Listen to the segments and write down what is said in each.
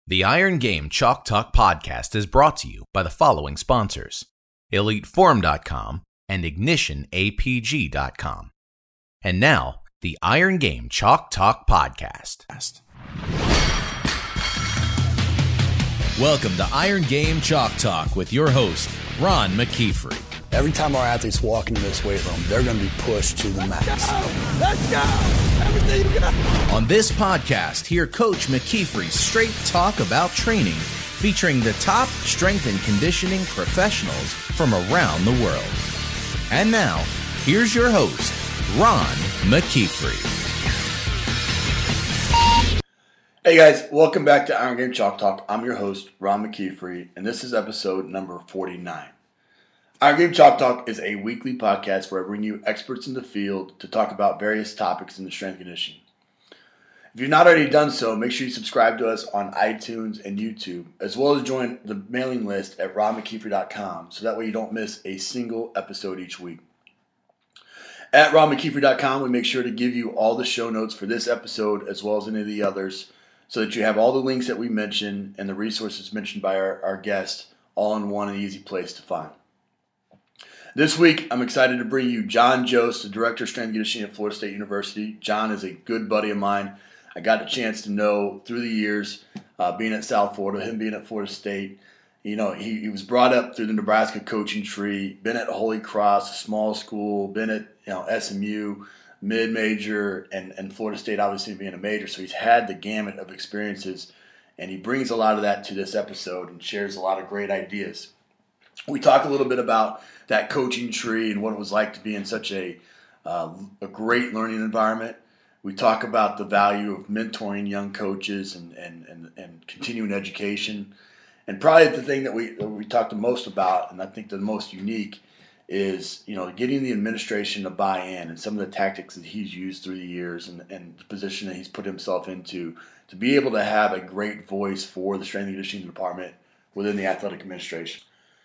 The Iron Game Chalk Talk podcast is brought to you by the following sponsors: EliteForm.com and IgnitionAPG.com. And now, the Iron Game Chalk Talk podcast. Welcome to Iron Game Chalk Talk with your host, Ron McKeefrey. Every time our athletes walk into this weight room, they're going to be pushed to the max. Let's go! Everything you got. On this podcast, hear Coach McKeefrey's straight talk about training, featuring the top strength and conditioning professionals from around the world. And now, here's your host, Ron McKeefrey. Hey guys, welcome back to Iron Game Chalk Talk. I'm your host, Ron McKeefrey, and this is episode number 49. Iron Game Chalk Talk is a weekly podcast where I bring you experts in the field to talk about various topics in the strength and conditioning. If you've not already done so, make sure you subscribe to us on iTunes and YouTube, as well as join the mailing list at ronmckeefrey.com, so that way you don't miss a single episode each week. At ronmckeefrey.com, we make sure to give you all the show notes for this episode as well as any of the others, so that you have all the links that we mentioned and the resources mentioned by our guests all in one and easy place to find. This week, I'm excited to bring you John Jost, the Director of Strength and Conditioning at Florida State University. John is a good buddy of mine. I got a chance to know through the years, being at South Florida, him being at Florida State. You know, he was brought up through the Nebraska coaching tree, been at Holy Cross, a small school, been at SMU, mid-major, and Florida State obviously being a major. So he's had the gamut of experiences, and he brings a lot of that to this episode and shares a lot of great ideas. We talk a little bit about that coaching tree and what it was like to be in such a great learning environment. We talk about the value of mentoring young coaches and continuing education. And probably the thing that we talk the most about, and I think the most unique, is getting the administration to buy in and some of the tactics that he's used through the years and the position that he's put himself into to be able to have a great voice for the strength and conditioning department within the athletic administration.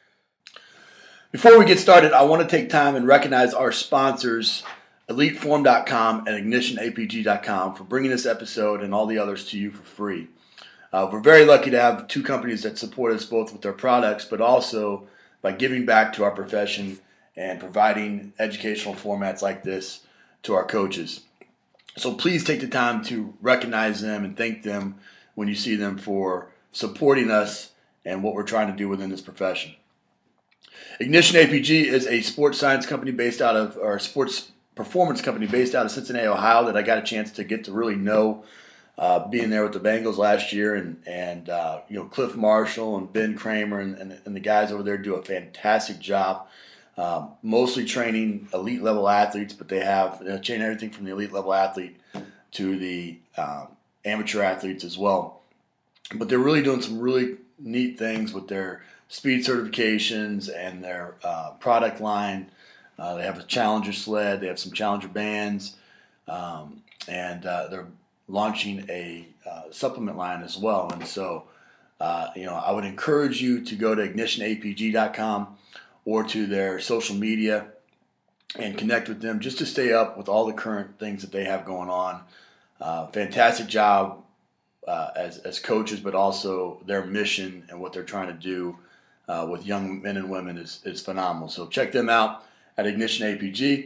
Before we get started, I want to take time and recognize our sponsors, EliteForm.com and IgnitionAPG.com, for bringing this episode and all the others to you for free. We're very lucky to have two companies that support us both with their products, but also by giving back to our profession and providing educational formats like this to our coaches. So please take the time to recognize them and thank them when you see them for supporting us and what we're trying to do within this profession. Ignition APG is a sports science company sports performance company based out of Cincinnati, Ohio, that I got a chance to get to really know, being there with the Bengals last year, and Cliff Marshall and Ben Kramer and the guys over there do a fantastic job, mostly training elite level athletes, but they have trained everything from the elite level athlete to the amateur athletes as well. But they're really doing some really neat things with their speed certifications and their product line. They have a Challenger sled. They have some Challenger bands. And they're launching a supplement line as well. And so, I would encourage you to go to IgnitionAPG.com or to their social media and connect with them just to stay up with all the current things that they have going on. Fantastic job as coaches, but also their mission and what they're trying to do with young men and women is phenomenal. So check them out at Ignition APG.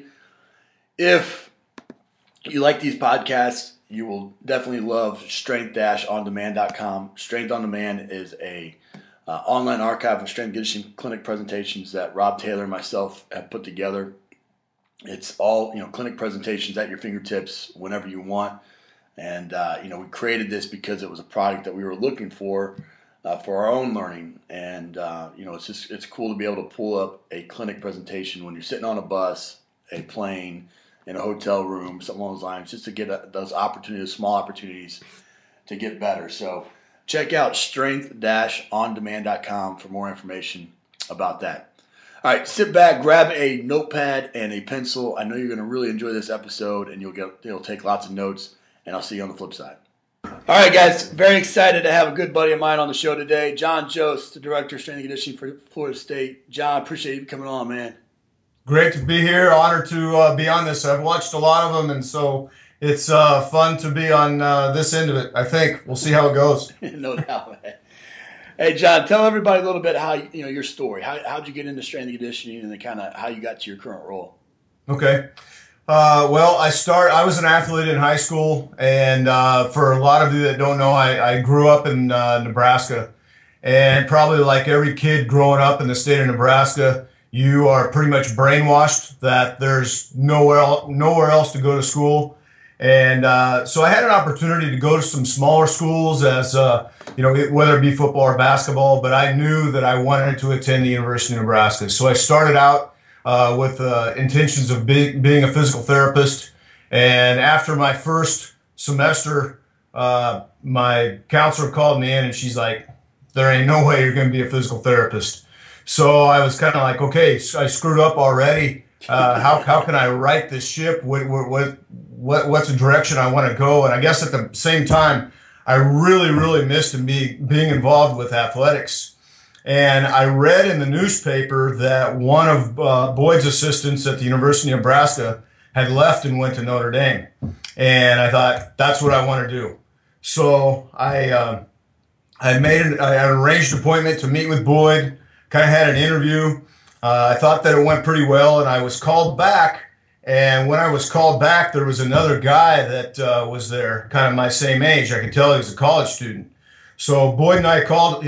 If you like these podcasts, you will definitely love strength-ondemand.com. Strength on Demand is a online archive of strength and conditioning clinic presentations that Rob Taylor and myself have put together. It's all clinic presentations at your fingertips whenever you want. And we created this because it was a product that we were looking for our own learning, and it's cool to be able to pull up a clinic presentation when you're sitting on a bus, a plane, in a hotel room, something along those lines, just to get those opportunities, small opportunities, to get better. So check out strength-ondemand.com for more information about that. All right, sit back, grab a notepad and a pencil. I know you're going to really enjoy this episode, and you'll take lots of notes, and I'll see you on the flip side. All right, guys, very excited to have a good buddy of mine on the show today, John Jost, the Director of Strength and Conditioning for Florida State. John, appreciate you coming on, man. Great to be here. Honored to be on this. I've watched a lot of them, and so It's fun to be on this end of it. I think we'll see how it goes. No doubt, man. Hey, John, tell everybody a little bit how your story. How'd you get into strength and conditioning, and then kind of how you got to your current role? Okay. Well, I was an athlete in high school, and for a lot of you that don't know, I grew up in Nebraska, and probably like every kid growing up in the state of Nebraska, you are pretty much brainwashed that there's nowhere else to go to school. And so I had an opportunity to go to some smaller schools as, whether it be football or basketball, but I knew that I wanted to attend the University of Nebraska. So I started out with intentions of being a physical therapist. And after my first semester, my counselor called me in and she's like, there ain't no way you're going to be a physical therapist. So I was kind of like, okay, I screwed up already. How can I right this ship? What's the direction I want to go? And I guess at the same time, I really, really missed being involved with athletics. And I read in the newspaper that one of Boyd's assistants at the University of Nebraska had left and went to Notre Dame. And I thought, that's what I want to do. So I arranged an appointment to meet with Boyd, kind of had an interview. I thought that it went pretty well, and I was called back. And when I was called back, there was another guy that was there, kind of my same age. I could tell he was a college student. So Boyd called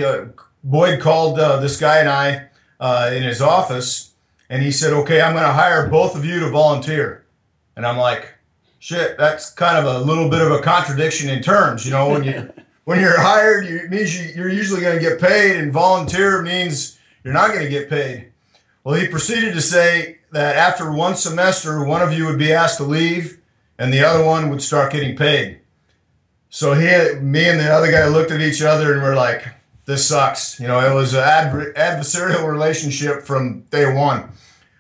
this guy and I in his office, and he said, okay, I'm going to hire both of you to volunteer. And I'm like, shit, that's kind of a little bit of a contradiction in terms. You know, when you're hired, it means you're usually going to get paid, and volunteer means you're not going to get paid. Well, he proceeded to say that after one semester, one of you would be asked to leave and the other one would start getting paid. So me and the other guy looked at each other and we're like, this sucks. You know, it was an adversarial relationship from day one.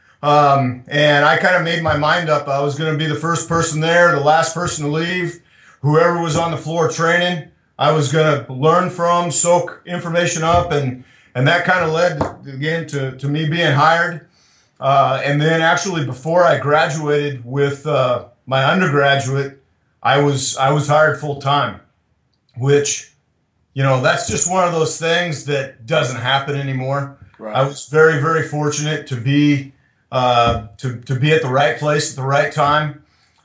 And I kind of made my mind up. I was going to be the first person there, the last person to leave. Whoever was on the floor training, I was going to learn from, soak information up, and that kind of led again to me being hired. And then actually before I graduated with my undergraduate, I was hired full time, which, you know, that's just one of those things that doesn't happen anymore. Right. I was very, very fortunate to be to be at the right place at the right time.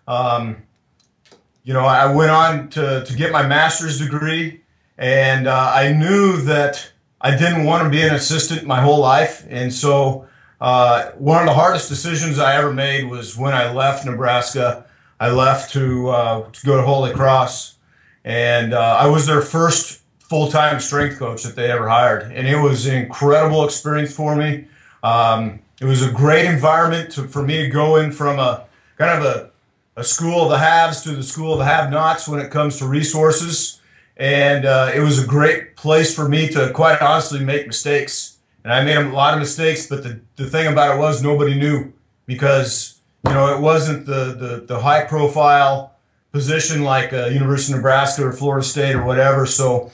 I went on to get my master's degree, and I knew that I didn't want to be an assistant my whole life. And so one of the hardest decisions I ever made was when I left Nebraska. I left to go to Holy Cross, and I was their first full-time strength coach that they ever hired. And it was an incredible experience for me. It was a great environment for me to go in from a kind of a school of the haves to the school of the have-nots when it comes to resources. And it was a great place for me to quite honestly make mistakes. And I made a lot of mistakes, but the thing about it was nobody knew, because, you know, it wasn't the high-profile position like University of Nebraska or Florida State or whatever. So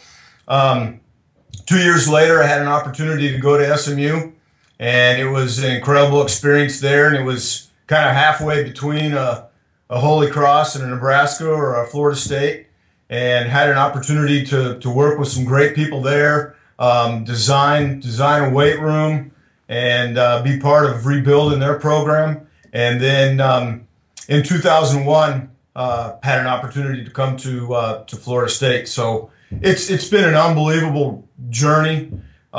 2 years later, I had an opportunity to go to SMU, and it was an incredible experience there. And it was kind of halfway between a Holy Cross and a Nebraska or a Florida State, and had an opportunity to work with some great people there, design a weight room, and be part of rebuilding their program. And then in 2001, had an opportunity to come to Florida State. So it's been an unbelievable journey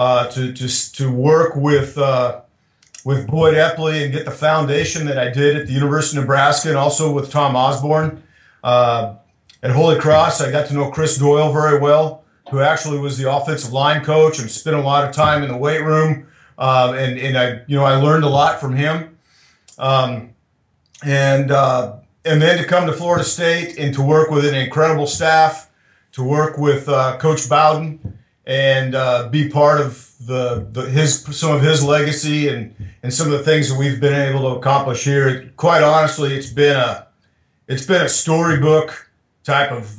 to work with Boyd Epley and get the foundation that I did at the University of Nebraska, and also with Tom Osborne. At Holy Cross, I got to know Chris Doyle very well, who actually was the offensive line coach and spent a lot of time in the weight room. And I learned a lot from him. And then to come to Florida State and to work with an incredible staff, to work with Coach Bowden, and be part of some of his legacy and some of the things that we've been able to accomplish here. Quite honestly, it's been a storybook type of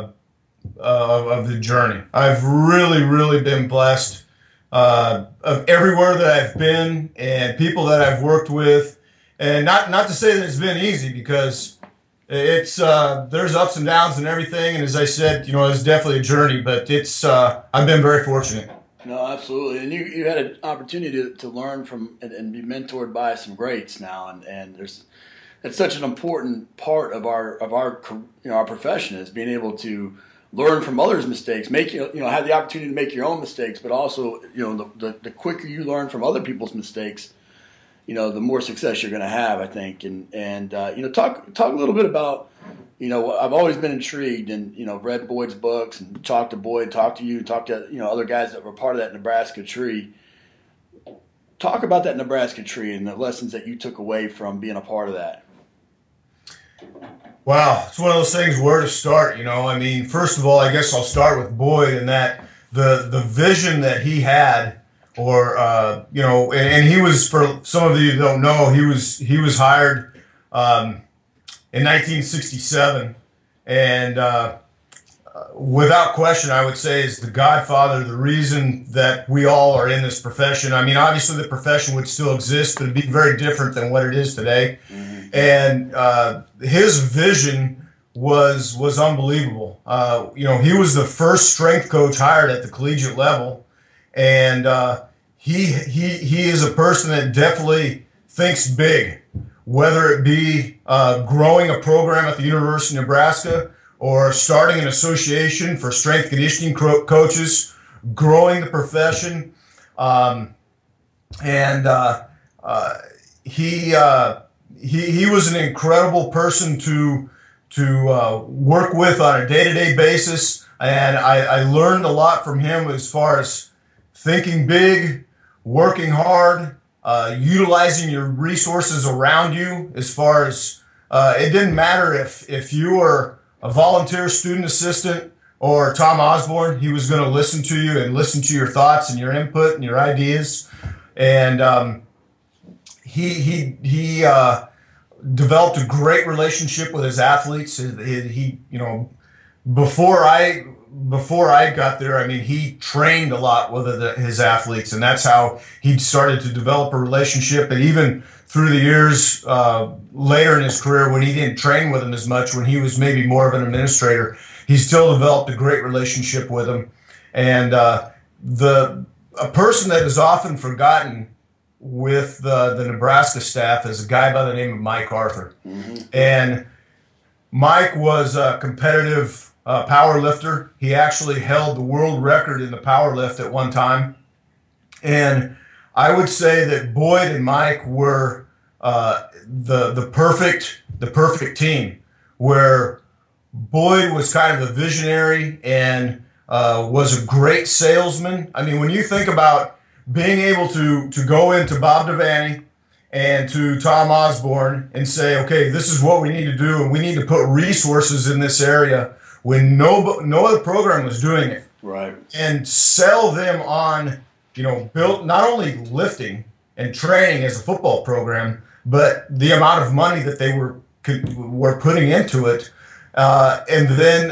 the journey. I've really, really been blessed of everywhere that I've been and people that I've worked with. And not to say that it's been easy, because It's there's ups and downs and everything, and as I said, it's definitely a journey, but it's I've been very fortunate. No, absolutely. And you had an opportunity to learn from and be mentored by some greats now, and it's such an important part of our our profession is being able to learn from others' mistakes, have the opportunity to make your own mistakes, but also the quicker you learn from other people's mistakes, the more success you're going to have, I think. And talk a little bit about, I've always been intrigued and, read Boyd's books and talked to Boyd, talked to you, talked to, other guys that were part of that Nebraska tree. Talk about that Nebraska tree and the lessons that you took away from being a part of that. Wow, it's one of those things where to start, First of all, I guess I'll start with Boyd and that the vision that he had, or and he was, for some of you who don't know, he was hired in 1967, and without question, I would say is the godfather, the reason that we all are in this profession. I mean, obviously the profession would still exist, but it'd be very different than what it is today. Mm-hmm. And his vision was unbelievable. He was the first strength coach hired at the collegiate level, and he is a person that definitely thinks big, whether it be growing a program at the University of Nebraska or starting an association for strength conditioning coaches, growing the profession, He was an incredible person to work with on a day-to-day basis, and I learned a lot from him as far as thinking big, working hard, utilizing your resources around you. As far as it didn't matter if you were a volunteer student assistant or Tom Osborne, he was going to listen to you and listen to your thoughts and your input and your ideas, and he developed a great relationship with his athletes. Before I got there, I mean, he trained a lot with his athletes, and that's how he started to develop a relationship. And even through the years later in his career, when he didn't train with them as much, when he was maybe more of an administrator, he still developed a great relationship with them. And a person that is often forgotten with the Nebraska staff is a guy by the name of Mike Arthur. Mm-hmm. And Mike was a competitive power lifter. He actually held the world record in the power lift at one time. And I would say that Boyd and Mike were the perfect team, where Boyd was kind of a visionary and was a great salesman. I mean, when you think about being able to go into Bob Devaney and to Tom Osborne and say, okay, this is what we need to do, and we need to put resources in this area when no other program was doing it. Right. And sell them on, built not only lifting and training as a football program, but the amount of money that they were putting into it. And then,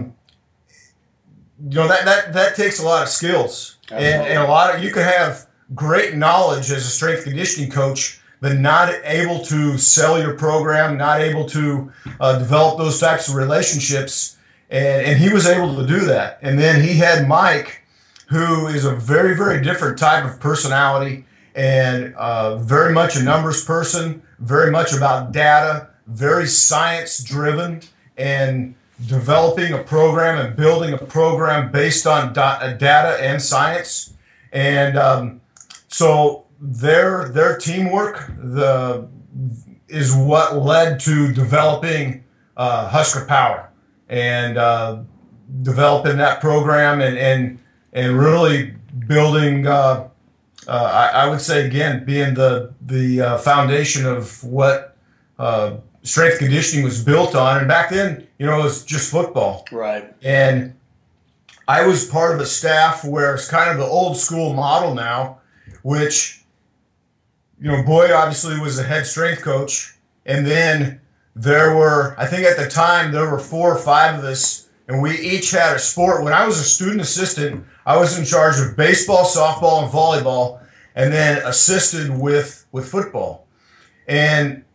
that takes a lot of skills. And you can have great knowledge as a strength conditioning coach, but not able to sell your program, not able to develop those types of relationships. And he was able to do that. And then he had Mike, who is a very, very different type of personality, and very much a numbers person, very much about data, very science driven, and developing a program and building a program based on data and science. And so their teamwork is what led to developing Husker Power and developing that program and really building, I would say, again, being the foundation of what strength conditioning was built on. And back then, it was just football. Right. And I was part of a staff where it's kind of the old school model now, which, Boyd obviously was the head strength coach. And then I think at the time, there were 4 or 5 of us, and we each had a sport. When I was a student assistant, I was in charge of baseball, softball, and volleyball, and then assisted with football. And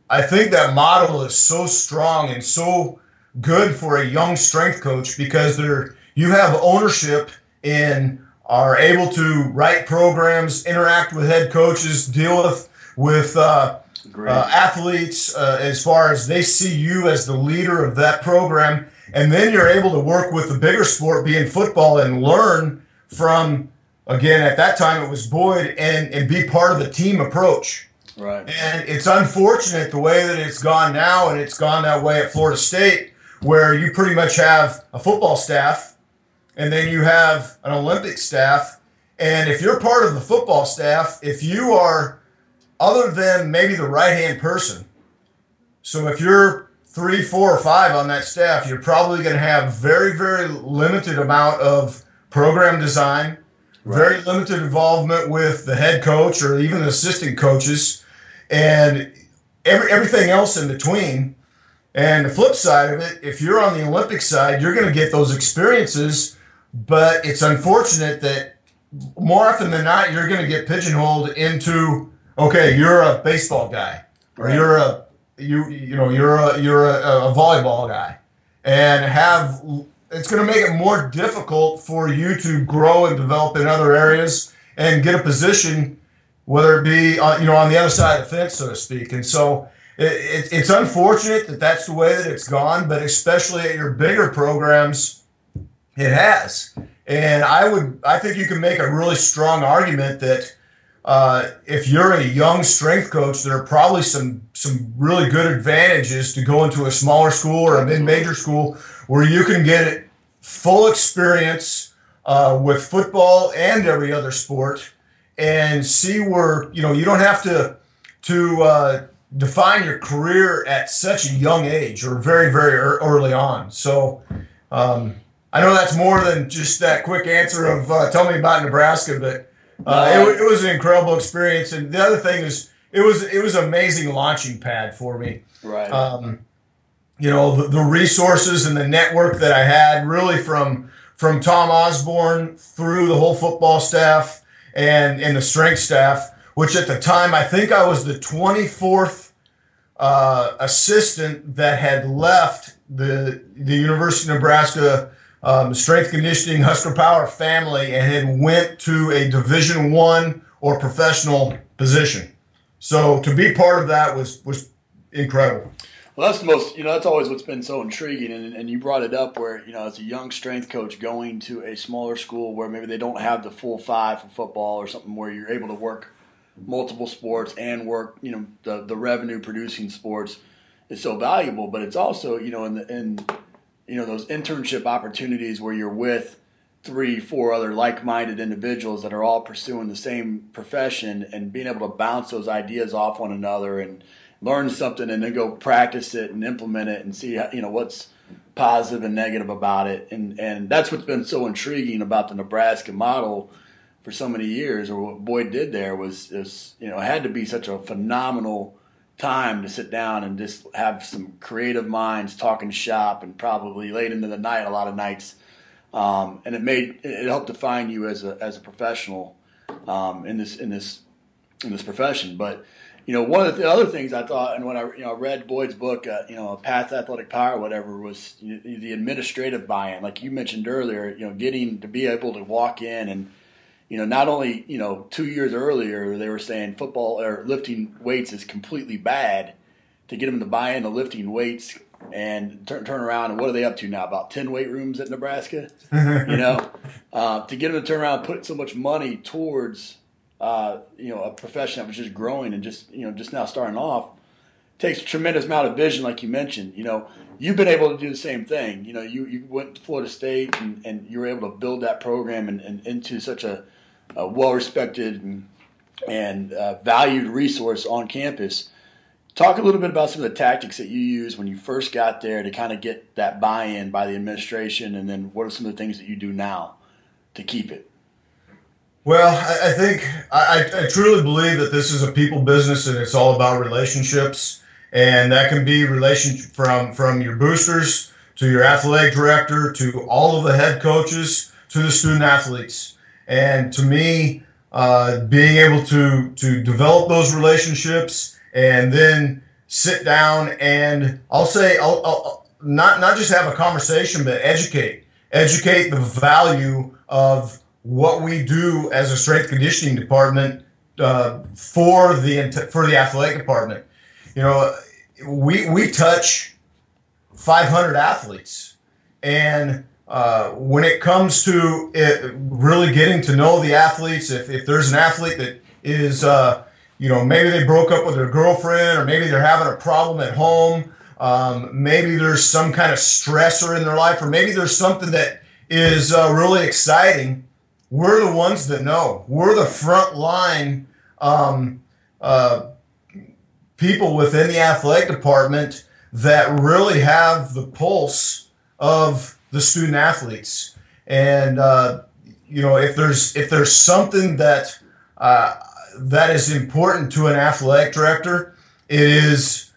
I think that model is so strong and so good for a young strength coach because you have ownership in are able to write programs, interact with head coaches, deal with athletes as far as they see you as the leader of that program. And then you're able to work with the bigger sport, being football, and learn from, again, at that time it was Boyd, and be part of the team approach. Right. And it's unfortunate the way that it's gone now, and it's gone that way at Florida State, where you pretty much have a football staff, and then you have an Olympic staff. And if you're part of the football staff, if you are, other than maybe the right-hand person, so if you're 3, 4, or 5 on that staff, you're probably going to have very, very limited amount of program design, very limited involvement with the head coach or even the assistant coaches, and everything else in between. And the flip side of it, if you're on the Olympic side, you're going to get those experiences, but it's unfortunate that more often than not, you're going to get pigeonholed into, okay, you're a baseball guy, or you're a volleyball guy, and it's going to make it more difficult for you to grow and develop in other areas and get a position, whether it be on the other side of the fence, so to speak. And so it's unfortunate that that's the way that it's gone, but especially at your bigger programs, it has. And I think you can make a really strong argument that if you're a young strength coach, there are probably some really good advantages to go into a smaller school or a mid-major school where you can get full experience with football and every other sport, and see where you don't have to define your career at such a young age or very, very early on. So I know that's more than just that quick answer of tell me about Nebraska, but it was an incredible experience. And the other thing is it was an amazing launching pad for me. Right. The resources and the network that I had really from Tom Osborne through the whole football staff and the strength staff, which at the time I think I was the 24th assistant that had left the University of Nebraska strength conditioning Husker Power family and had went to a Division I or professional position. So to be part of that was incredible. Well, that's the most, that's always what's been so intriguing. And you brought it up where, as a young strength coach going to a smaller school where maybe they don't have the full 5 for football or something, where you're able to work multiple sports and work, the revenue producing sports is so valuable. But it's also, in those internship opportunities where you're with 3, 4 other like-minded individuals that are all pursuing the same profession, and being able to bounce those ideas off one another and learn something and then go practice it and implement it and see what's positive and negative about it. And that's what's been so intriguing about the Nebraska model for so many years, or what Boyd did there was it had to be such a phenomenal time to sit down and just have some creative minds talking shop, and probably late into the night a lot of nights. And it helped define you as a professional in this profession. But one of the other things I thought, and when I read Boyd's book, Path to Athletic Power, whatever, was the administrative buy-in, like you mentioned earlier. Getting to be able to walk in and not only 2 years earlier they were saying football or lifting weights is completely bad, to get them to buy into lifting weights and turn around, and what are they up to now? About 10 weight rooms at Nebraska, to get them to turn around and put so much money towards a profession that was just growing and just now starting off, takes a tremendous amount of vision, like you mentioned. You've been able to do the same thing. You went to Florida State and you were able to build that program and into such a well-respected and valued resource on campus. Talk a little bit about some of the tactics that you used when you first got there to kind of get that buy-in by the administration, and then what are some of the things that you do now to keep it? Well, I think I truly believe that this is a people business, and it's all about relationships, and that can be relationship from your boosters to your athletic director to all of the head coaches to the student athletes. And to me, being able to develop those relationships and then sit down and I'll not just have a conversation, but educate the value of what we do as a strength conditioning department for the athletic department. You know, we touch 500 athletes, and when it comes to it, really getting to know the athletes, if there's an athlete that is, maybe they broke up with their girlfriend, or maybe they're having a problem at home, maybe there's some kind of stressor in their life, or maybe there's something that is really exciting, we're the ones that know. We're the front line people within the athletic department that really have the pulse of the student athletes. And if there's something that is important to an athletic director, it is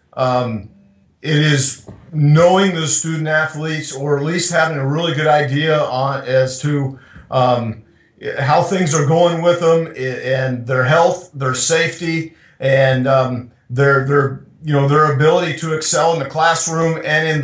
knowing the student athletes, or at least having a really good idea as to how things are going with them, and their health, their safety, and their ability to excel in the classroom and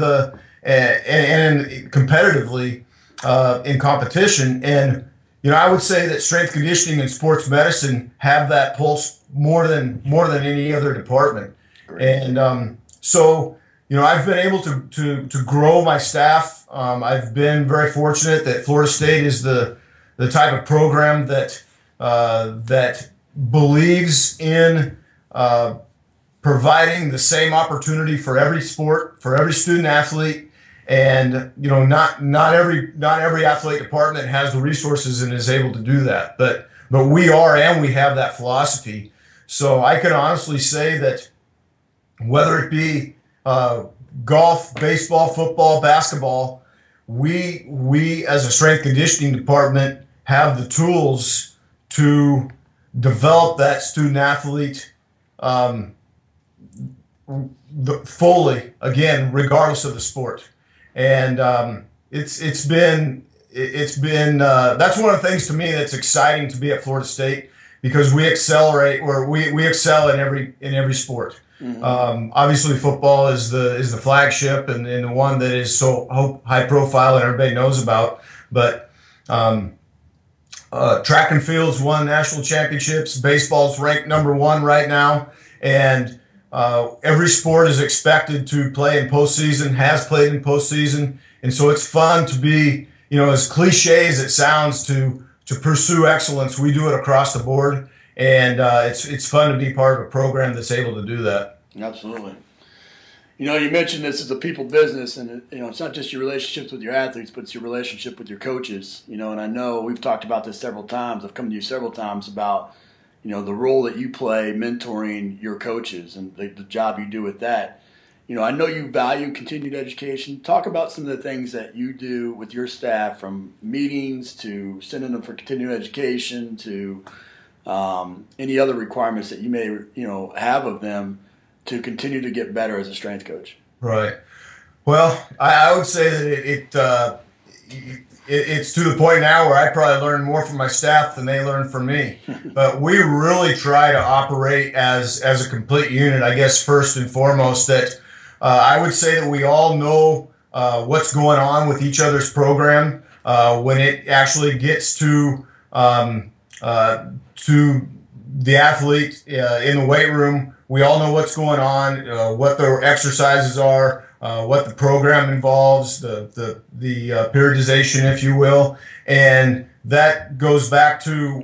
competitively in competition. And I would say that strength conditioning and sports medicine have that pulse more than any other department. Great. And so I've been able to grow my staff. I've been very fortunate that Florida State is the type of program that believes in providing the same opportunity for every sport, for every student athlete. And not every athletic department has the resources and is able to do that, but we are, and we have that philosophy. So I can honestly say that whether it be golf, baseball, football, basketball, we as a strength conditioning department have the tools to develop that student athlete fully, again, regardless of the sport. And it's been that's one of the things to me that's exciting to be at Florida State, because we excel in every sport. Mm-hmm. Obviously, football is the flagship and the one that is so high profile and everybody knows about. But track and field's won national championships. Baseball's ranked number 1 right now, and every sport is expected to play in postseason, has played in postseason, and so it's fun to be, as cliche as it sounds, to pursue excellence. We do it across the board, and it's fun to be part of a program that's able to do that. Absolutely. You mentioned this is a people business, and it's not just your relationships with your athletes, but it's your relationship with your coaches. And I know we've talked about this several times. I've come to you several times about the role that you play mentoring your coaches and the job you do with that. I know you value continued education. Talk about some of the things that you do with your staff, from meetings to sending them for continued education to any other requirements that you may have of them to continue to get better as a strength coach. Right. Well, I would say that it's to the point now where I probably learn more from my staff than they learn from me. But we really try to operate as a complete unit. I guess first and foremost that I would say that we all know what's going on with each other's program when it actually gets to the athlete in the weight room. We all know what's going on, what their exercises are, what the program involves, the periodization, if you will, and that goes back to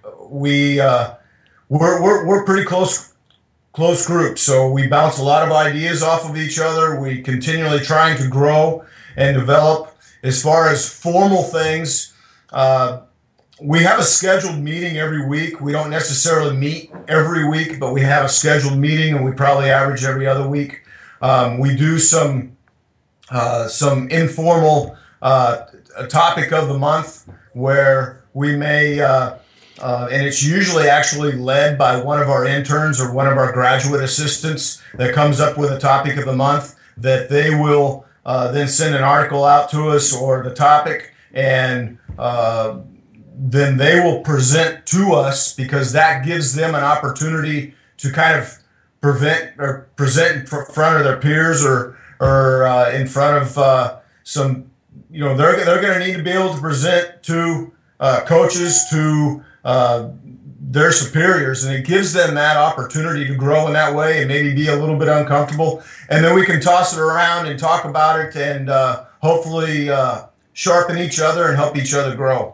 we're pretty close group, so we bounce a lot of ideas off of each other. We continually trying to grow and develop. As far as formal things, we have a scheduled meeting every week. We don't necessarily meet every week, but we have a scheduled meeting, and we probably average every other week. We do some informal topic of the month where we may, and it's usually actually led by one of our interns or one of our graduate assistants that comes up with a topic of the month, that they will then send an article out to us or the topic, and then they will present to us, because that gives them an opportunity to kind of present in front of their peers or in front of some, they're going to need to be able to present to coaches, to their superiors, and it gives them that opportunity to grow in that way and maybe be a little bit uncomfortable. And then we can toss it around and talk about it and hopefully sharpen each other and help each other grow.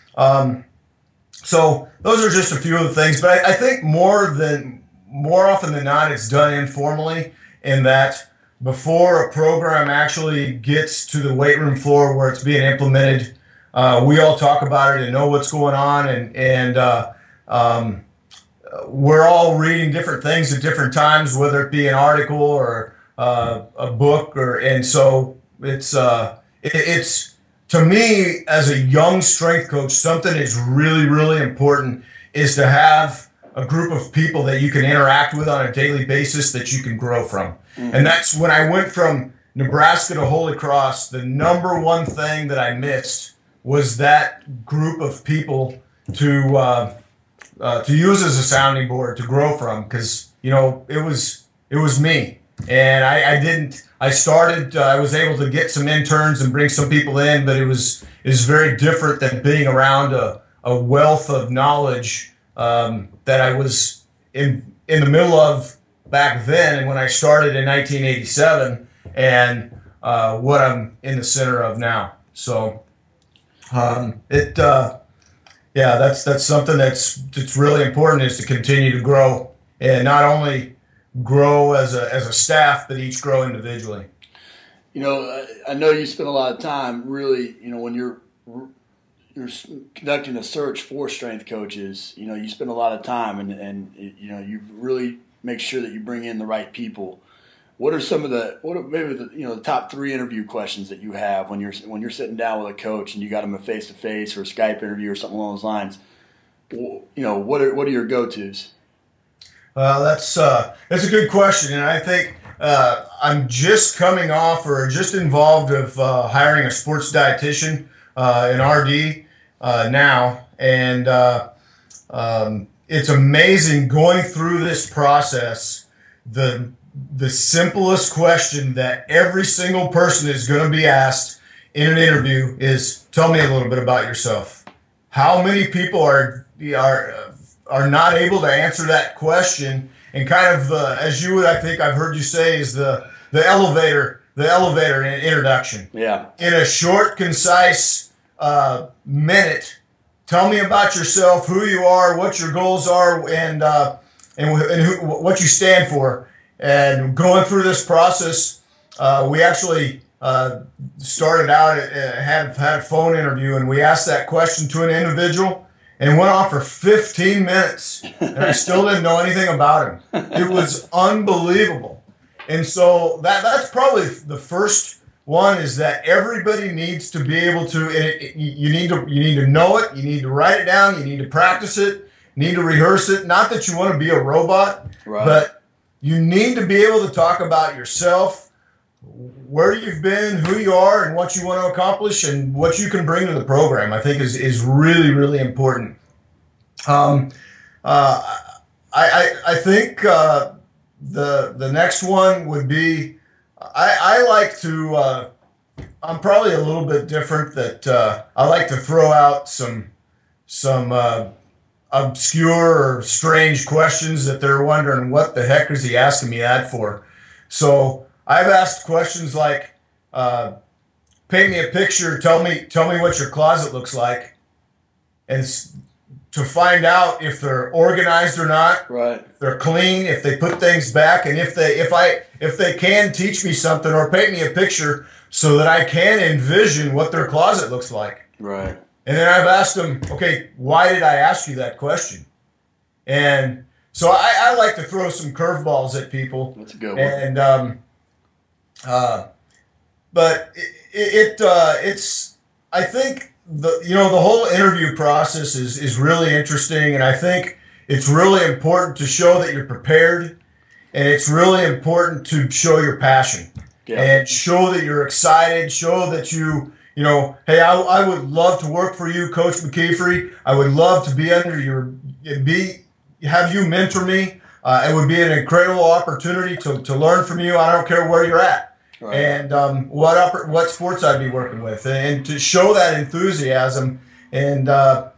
So those are just a few of the things, but I think more often than not, it's done informally, in that before a program actually gets to the weight room floor where it's being implemented, we all talk about it and know what's going on, and we're all reading different things at different times, whether it be an article or a book, and so it's to me, as a young strength coach, something that's really, really important is to have a group of people that you can interact with on a daily basis that you can grow from. Mm-hmm. And that's when I went from Nebraska to Holy Cross, the number one thing that I missed was that group of people to use as a sounding board to grow from, because it was me, and I was able to get some interns and bring some people in, but it was very different than being around a wealth of knowledge that I was in the middle of back then, and when I started in 1987, and what I'm in the center of now. So that's something that's really important, is to continue to grow, and not only grow as a staff, but each grow individually. I know you spend a lot of time really, when you're conducting a search for strength coaches, you spend a lot of time and you really make sure that you bring in the right people. What are some of the top 3 interview questions that you have when you're sitting down with a coach and you got them a face-to-face or a Skype interview or something along those lines? What are your go-tos? That's a good question, and I think I'm just coming off or just involved of hiring a sports dietitian, an RD now, and it's amazing going through this process. The simplest question that every single person is going to be asked in an interview is, tell me a little bit about yourself. How many people are not able to answer that question? And kind of, I think I've heard you say, is the elevator introduction. Yeah. In a short, concise minute, tell me about yourself, who you are, what your goals are, and what you stand for. And going through this process, we actually started out, had a phone interview, and we asked that question to an individual, and it went on for 15 minutes, and I still didn't know anything about him. It was unbelievable. And so that's probably the first one, is that everybody needs to be able to, you need to know it, you need to write it down, you need to practice it, you need to rehearse it. Not that you want to be a robot, right, but you need to be able to talk about yourself, where you've been, who you are, and what you want to accomplish, and what you can bring to the program. I think is really, really important. I think the next one would be, I like to. I'm probably a little bit different. That I like to throw out some obscure or strange questions that they're wondering, what the heck is he asking me that for? So I've asked questions like, paint me a picture, tell me what your closet looks like, and to find out if they're organized or not, right? If they're clean, if they put things back, and if they can teach me something or paint me a picture so that I can envision what their closet looks like, right? And then I've asked them, okay, why did I ask you that question? And so I like to throw some curveballs at people. That's a good one. And but it's I think the whole interview process is really interesting, and I think it's really important to show that you're prepared, and it's really important to show your passion, and show that you're excited, show that hey, I would love to work for you, Coach McKeefery. I would love to be under have you mentor me. it would be an incredible opportunity to learn from you. I don't care where you're at. Right. And what sports I'd be working with, and to show that enthusiasm. And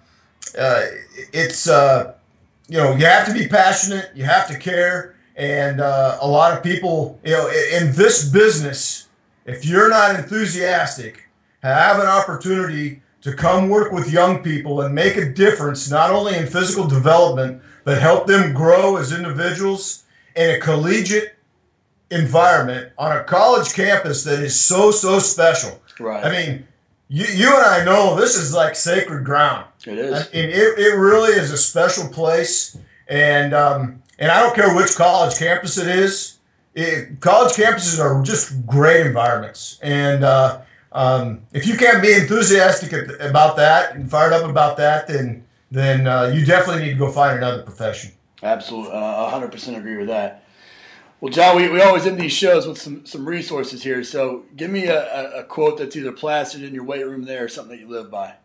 it's you have to be passionate, you have to care, and a lot of people, in this business, if you're not enthusiastic, have an opportunity to come work with young people and make a difference, not only in physical development, but help them grow as individuals in a collegiate environment on a college campus that is so special. Right. I mean, you and I know this is like sacred ground. It is. I mean, it really is a special place, and I don't care which college campus it is. College campuses are just great environments, and if you can't be enthusiastic about that and fired up about that, then you definitely need to go find another profession. Absolutely, 100% agree with that. Well, John, we always end these shows with some resources here. So give me a quote that's either plastered in your weight room there or something that you live by.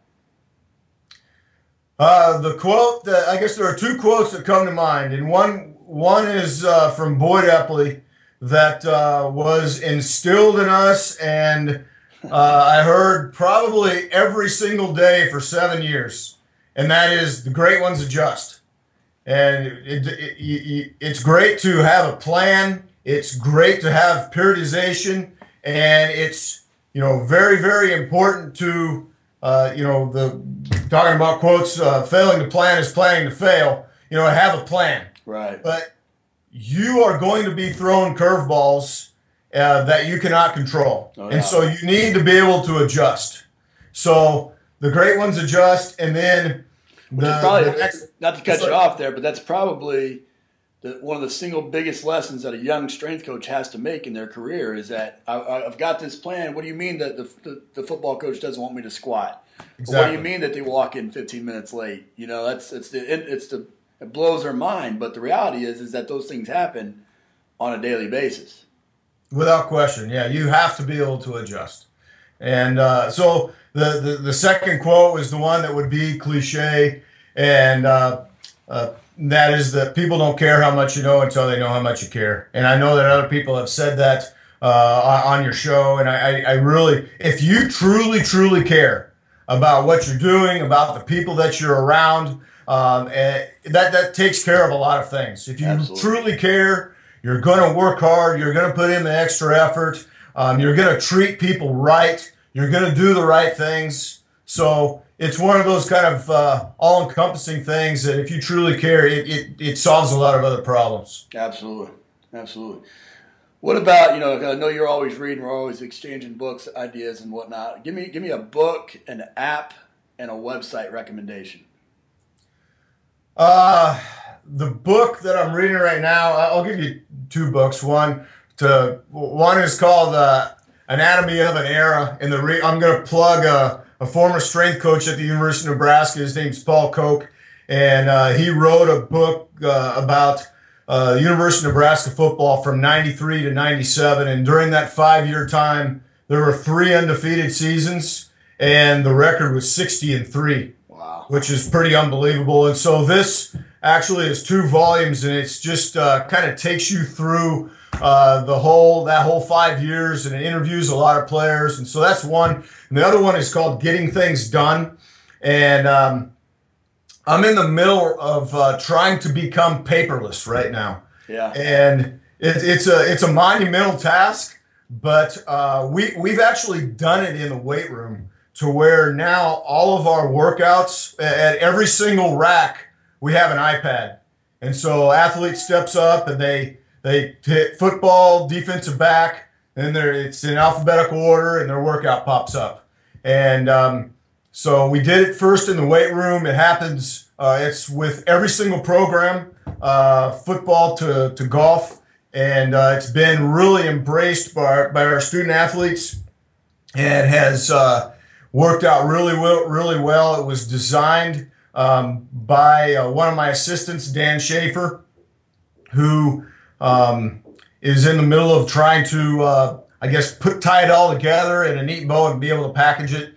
The quote, I guess there are two quotes that come to mind, and one is from Boyd Epley that was instilled in us, and I heard probably every single day for 7 years, and that is, the great ones adjust. And it's great to have a plan. It's great to have periodization, and it's very, very important to talking about quotes. Failing to plan is planning to fail. Have a plan. Right. But you are going to be thrown curveballs that you cannot control, and so you need to be able to adjust. So the great ones adjust, and then. Which is probably, not to cut you off there, but that's probably one of the single biggest lessons that a young strength coach has to make in their career is that I've got this plan. What do you mean that the football coach doesn't want me to squat? Exactly. What do you mean that they walk in 15 minutes late? It blows their mind. But the reality is that those things happen on a daily basis. Without question, yeah, you have to be able to adjust. And so the second quote was the one that would be cliche, and that is that people don't care how much you know until they know how much you care. And I know that other people have said that on your show, and I really, if you truly care about what you're doing, about the people that you're around, that takes care of a lot of things. If you Absolutely. Truly care, you're going to work hard, you're going to put in the extra effort, you're going to treat people right, you're going to do the right things. So it's one of those kind of all-encompassing things that if you truly care, it solves a lot of other problems. Absolutely. What about, I know you're always reading, we're always exchanging books, ideas, and whatnot. Give me a book, an app, and a website recommendation. The book that I'm reading right now, I'll give you two books. One is called Anatomy of an Era, and I'm going to plug a former strength coach at the University of Nebraska. His name's Paul Koch, and he wrote a book about University of Nebraska football from 93 to 97, and during that 5-year time, there were 3 undefeated seasons, and the record was 60-3. Wow. Which is pretty unbelievable. And so this actually is 2 volumes, and it's just kind of takes you through that whole 5 years, and it interviews a lot of players. And so that's one. And the other one is called Getting Things Done. And I'm in the middle of trying to become paperless right now. Yeah. And it's a monumental task, but we've actually done it in the weight room to where now all of our workouts at every single rack, we have an iPad. And so athlete steps up and they hit football, defensive back, and it's in alphabetical order, and their workout pops up. And so we did it first in the weight room. It happens, it's with every single program, football to golf, and it's been really embraced by our student athletes, and has worked out really well. It was designed by one of my assistants, Dan Schaefer, who is in the middle of trying to, tie it all together in a neat bow and be able to package it.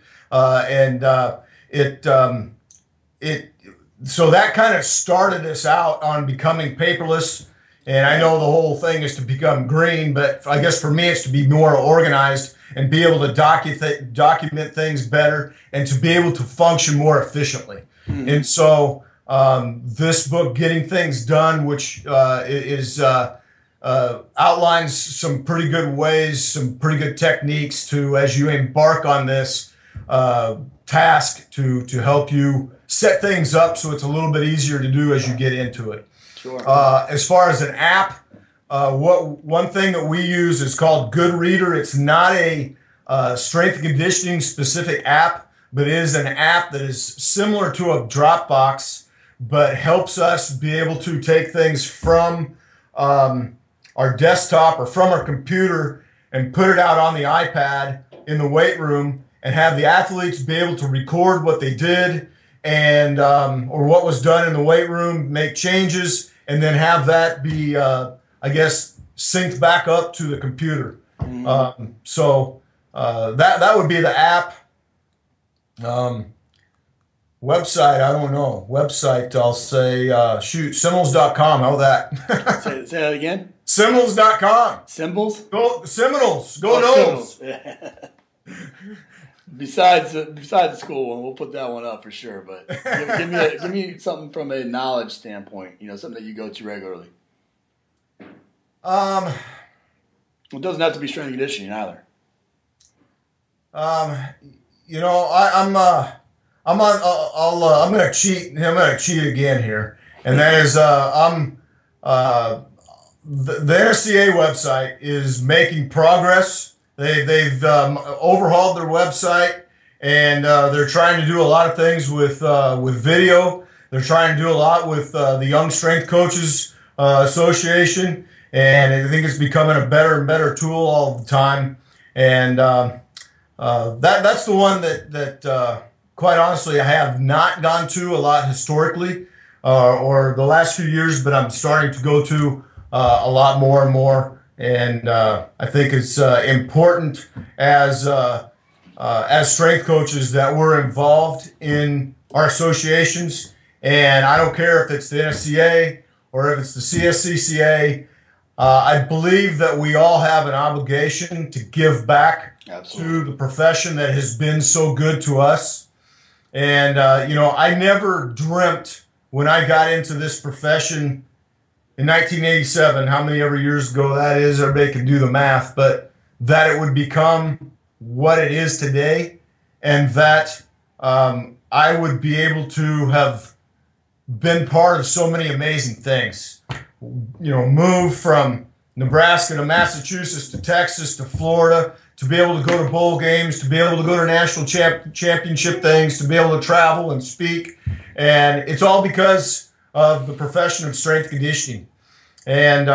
So that kind of started us out on becoming paperless. And I know the whole thing is to become green, but I guess for me it's to be more organized and be able to document things better and to be able to function more efficiently. Mm-hmm. And so this book, Getting Things Done, which outlines some pretty good ways, some pretty good techniques to, as you embark on this task, to help you set things up so it's a little bit easier to do as you get into it. Sure. As far as an app, one thing that we use is called Goodreader. It's not a strength and conditioning specific app, but it is an app that is similar to a Dropbox, but helps us be able to take things from our desktop or from our computer and put it out on the iPad in the weight room and have the athletes be able to record what they did and or what was done in the weight room, make changes, and then have that be, synced back up to the computer. Mm-hmm. So that would be the app. Website, I don't know. Website, I'll say, Seminoles.com. How that? Say that again? Seminoles.com. Symbols? Go Seminoles. Go Noles. Yeah. Besides the school one, we'll put that one up for sure. But give me something from a knowledge standpoint. Something that you go to regularly. It doesn't have to be strength and conditioning either. I'm going to cheat. I'm going to cheat again here, and that is the NSCA website is making progress. They've overhauled their website, and they're trying to do a lot of things with video. They're trying to do a lot with the Young Strength Coaches Association, and I think it's becoming a better and better tool all the time. And that's the one that quite honestly I have not gone to a lot historically or the last few years, but I'm starting to go to a lot more and more. And I think it's important as strength coaches that we're involved in our associations. And I don't care if it's the NSCA or if it's the CSCCA. I believe that we all have an obligation to give back Absolutely. To the profession that has been so good to us. And, I never dreamt when I got into this profession in 1987, how many ever years ago that is, everybody can do the math, but that it would become what it is today, and that I would be able to have been part of so many amazing things. Move from Nebraska to Massachusetts to Texas to Florida, to be able to go to bowl games, to be able to go to national championship things, to be able to travel and speak. And it's all because of the profession of strength conditioning. And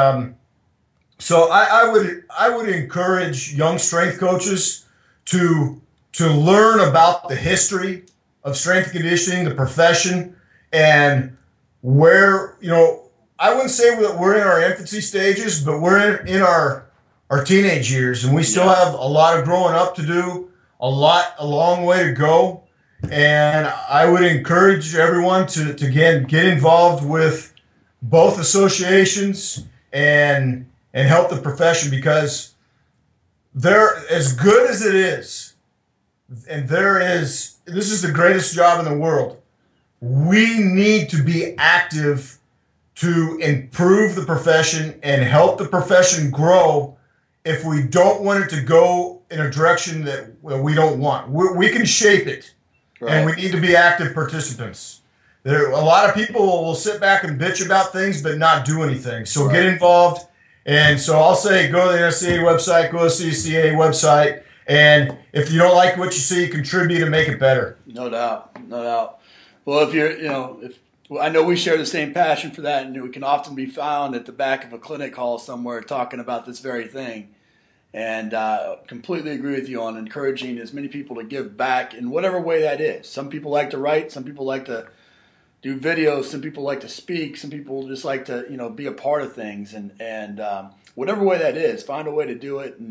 so I would encourage young strength coaches to learn about the history of strength conditioning, the profession, and where, I wouldn't say that we're in our infancy stages, but we're in our teenage years, and we still have a lot of growing up to do, a long way to go. And I would encourage everyone to again, get involved with both associations and help the profession, because they're as good as it is, and this is the greatest job in the world. We need to be active to improve the profession and help the profession grow if we don't want it to go in a direction that we don't want. We can shape it, right. And we need to be active participants. A lot of people will sit back and bitch about things but not do anything. So right. Get involved. And so I'll say go to the NSCA website, go to the CCA website, and if you don't like what you see, contribute and make it better. No doubt. Well, if I know we share the same passion for that, and we can often be found at the back of a clinic hall somewhere talking about this very thing. And completely agree with you on encouraging as many people to give back in whatever way that is. Some people like to write, some people like to do videos, some people like to speak, some people just like to be a part of things, and whatever way that is, find a way to do it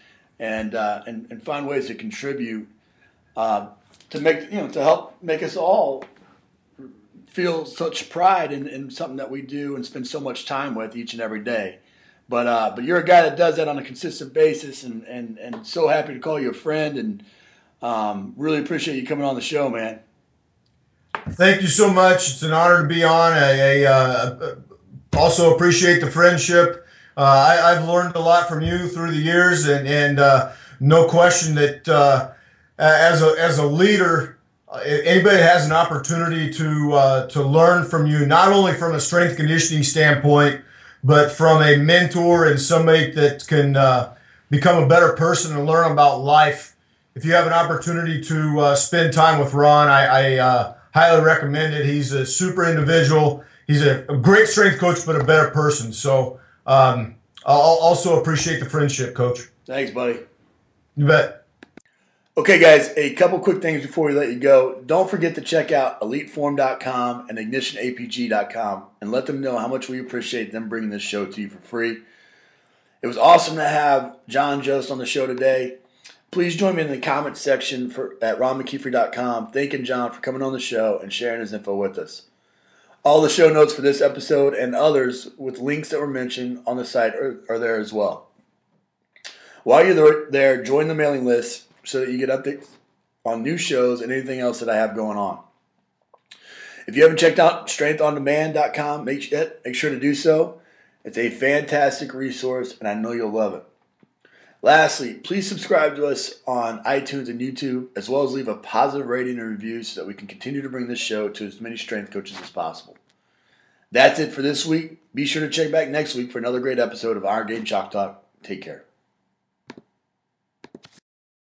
and find ways to contribute to make to help make us all feel such pride in something that we do and spend so much time with each and every day. But you're a guy that does that on a consistent basis, and so happy to call you a friend, and really appreciate you coming on the show, man. Thank you so much. It's an honor to be on. I also appreciate the friendship. I've learned a lot from you through the years, and no question that as a leader, anybody has an opportunity to learn from you, not only from a strength conditioning standpoint, but from a mentor and somebody that can become a better person and learn about life. If you have an opportunity to spend time with Ron, I highly recommend it. He's a super individual. He's a great strength coach, but a better person. So I'll also appreciate the friendship, Coach. Thanks, buddy. You bet. Okay, guys, a couple quick things before we let you go. Don't forget to check out EliteForm.com and IgnitionAPG.com and let them know how much we appreciate them bringing this show to you for free. It was awesome to have John Jost on the show today. Please join me in the comments section at RonMcKeefery.com, thanking John for coming on the show and sharing his info with us. All the show notes for this episode and others with links that were mentioned on the site are there as well. While you're there, join the mailing list so that you get updates on new shows and anything else that I have going on. If you haven't checked out StrengthOnDemand.com, make sure to do so. It's a fantastic resource, and I know you'll love it. Lastly, please subscribe to us on iTunes and YouTube, as well as leave a positive rating and review so that we can continue to bring this show to as many strength coaches as possible. That's it for this week. Be sure to check back next week for another great episode of Iron Game Chalk Talk. Take care.